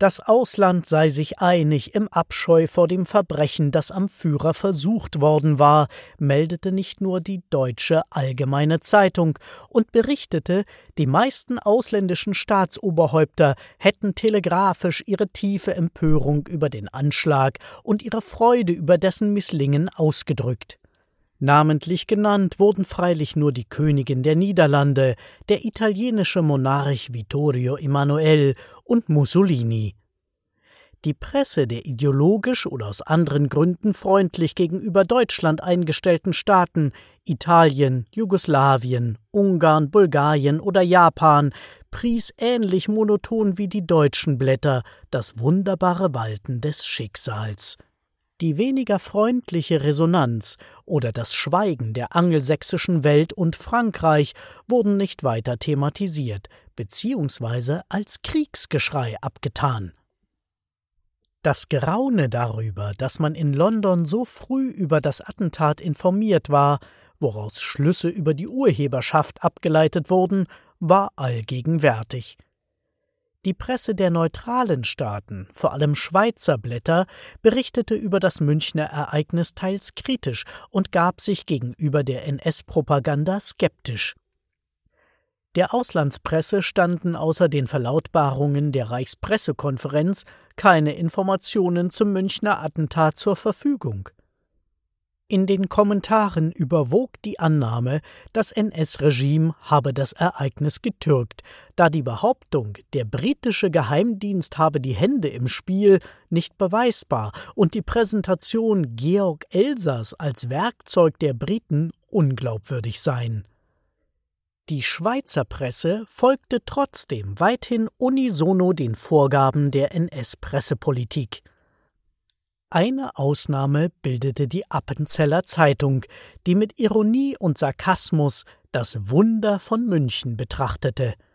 Das Ausland sei sich einig im Abscheu vor dem Verbrechen, das am Führer versucht worden war, meldete nicht nur die Deutsche Allgemeine Zeitung und berichtete, die meisten ausländischen Staatsoberhäupter hätten telegrafisch ihre tiefe Empörung über den Anschlag und ihre Freude über dessen Misslingen ausgedrückt. Namentlich genannt wurden freilich nur die Königin der Niederlande, der italienische Monarch Vittorio Emanuele und Mussolini. Die Presse der ideologisch oder aus anderen Gründen freundlich gegenüber Deutschland eingestellten Staaten, Italien, Jugoslawien, Ungarn, Bulgarien oder Japan, pries ähnlich monoton wie die deutschen Blätter das wunderbare Walten des Schicksals. Die weniger freundliche Resonanz oder das Schweigen der angelsächsischen Welt und Frankreich wurden nicht weiter thematisiert beziehungsweise als Kriegsgeschrei abgetan. Das Geraune darüber, dass man in London so früh über das Attentat informiert war, woraus Schlüsse über die Urheberschaft abgeleitet wurden, war allgegenwärtig. Die Presse der neutralen Staaten, vor allem Schweizer Blätter, berichtete über das Münchner Ereignis teils kritisch und gab sich gegenüber der NS-Propaganda skeptisch. Der Auslandspresse standen außer den Verlautbarungen der Reichspressekonferenz keine Informationen zum Münchner Attentat zur Verfügung. In den Kommentaren überwog die Annahme, das NS-Regime habe das Ereignis getürkt, da die Behauptung, der britische Geheimdienst habe die Hände im Spiel, nicht beweisbar und die Präsentation Georg Elsers als Werkzeug der Briten unglaubwürdig seien. Die Schweizer Presse folgte trotzdem weithin unisono den Vorgaben der NS-Pressepolitik. Eine Ausnahme bildete die Appenzeller Zeitung, die mit Ironie und Sarkasmus das Wunder von München betrachtete.